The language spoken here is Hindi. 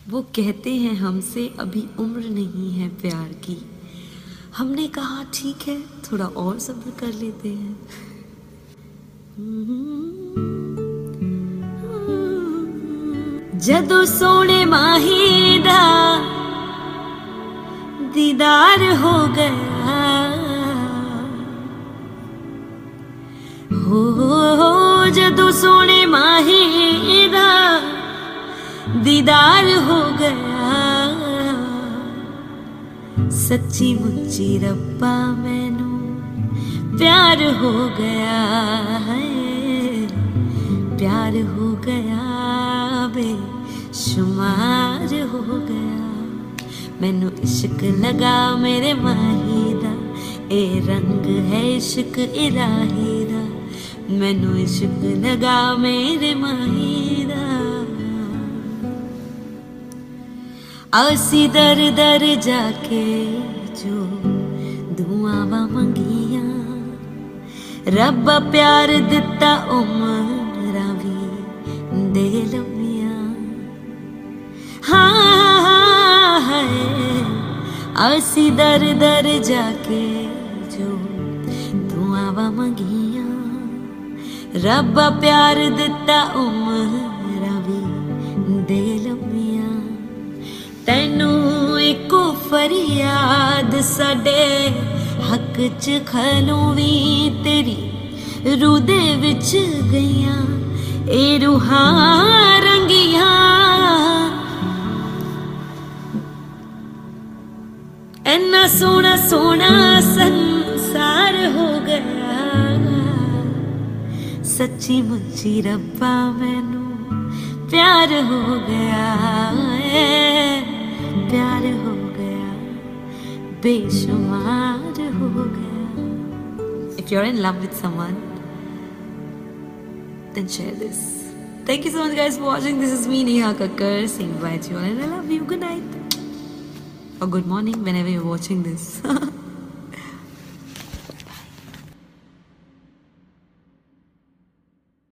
वो कहते हैं हमसे अभी उम्र नहीं है प्यार की। हमने कहा ठीक है, थोड़ा और सब्र कर लेते हैं। जदों सोने माही दा दीदार हो गया, हो जदों सोने माही दा दीदार हो गया। सच्ची मुच्ची रब्बा मैनू प्यार हो गया है, प्यार हो गया बेशुमार हो गया। मैनू इश्क लगा मेरे माही दा, ए रंग है इश्क इलाही दा। मैनू इश्क लगा मेरे माही दा। असी दर दर जाके जो दुआवां मंगियां, रब प्यार दिता उमरां भी दे लम्मियां। हाँ है असी दर दर जाके जो दुआवां मंगियां, रब प्यार दिता उमरां भी दे लम्मियां। तैनू इको फरियाद साडे हक च खलों वी तेरी रूह दे विच गईयां, ए रूहां रंगियां। ऐना सोना सोना संसार हो गया। सच्ची मुच्ची रब्बा मैनू प्यार हो गया है, प्यार हो गया बेशुमार हो गया। If you're in love with someone, then share this. Thank you so much guys for watching. This is me Neha Kakkar saying bye to you all and I love you. Good night or good morning whenever you're watching this.